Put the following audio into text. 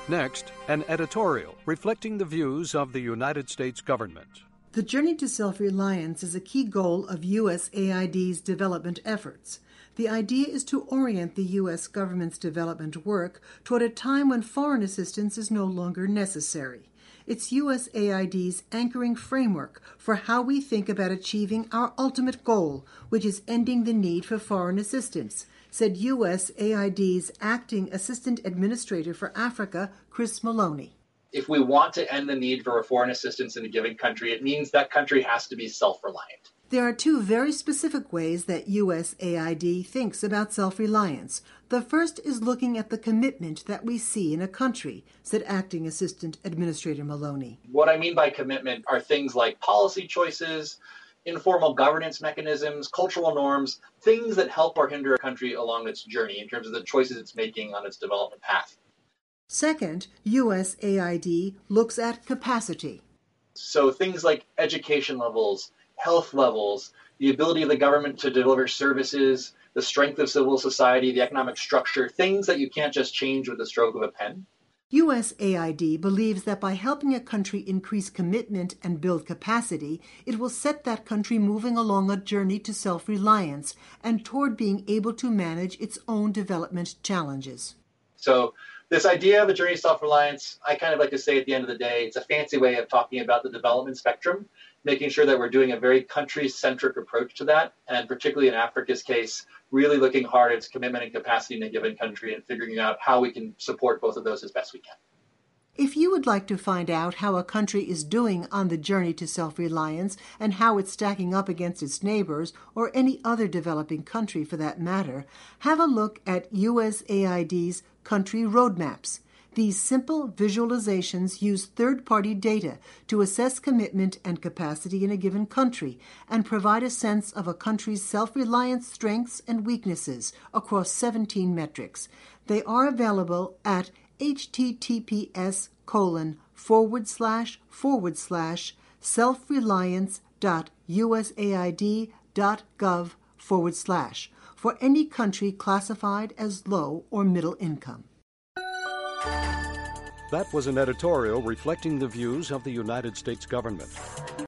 Next, an editorial reflecting the views of the United States government. The journey to self-reliance is a key goal of USAID's development efforts. The idea is to orient the U.S. government's development work toward a time when foreign assistance is no longer necessary. It's USAID's anchoring framework for how we think about achieving our ultimate goal, which is ending the need for foreign assistance, said USAID's Acting Assistant Administrator for Africa, Chris Maloney. If we want to end the need for foreign assistance in a given country, it means that country has to be self-reliant. There are two very specific ways that USAID thinks about self-reliance. The first is looking at the commitment that we see in a country, said Acting Assistant Administrator Maloney. What I mean by commitment are things like policy choices, informal governance mechanisms, cultural norms, things that help or hinder a country along its journey in terms of the choices it's making on its development path. Second, USAID looks at capacity. So things like education levels, health levels, the ability of the government to deliver services, the strength of civil society, the economic structure, things that you can't just change with the stroke of a pen. USAID believes that by helping a country increase commitment and build capacity, it will set that country moving along a journey to self-reliance and toward being able to manage its own development challenges. So this idea of a journey to self-reliance, I kind of like to say at the end of the day, it's a fancy way of talking about the development spectrum, making sure that we're doing a very country-centric approach to that, and particularly in Africa's case, really looking hard at its commitment and capacity in a given country and figuring out how we can support both of those as best we can. If you would like to find out how a country is doing on the journey to self-reliance and how it's stacking up against its neighbors, or any other developing country for that matter, have a look at USAID's country roadmaps. These simple visualizations use third-party data to assess commitment and capacity in a given country and provide a sense of a country's self-reliance strengths and weaknesses across 17 metrics. They are available at https://selfreliance.usaid.gov/ for any country classified as low or middle income. That was an editorial reflecting the views of the United States government.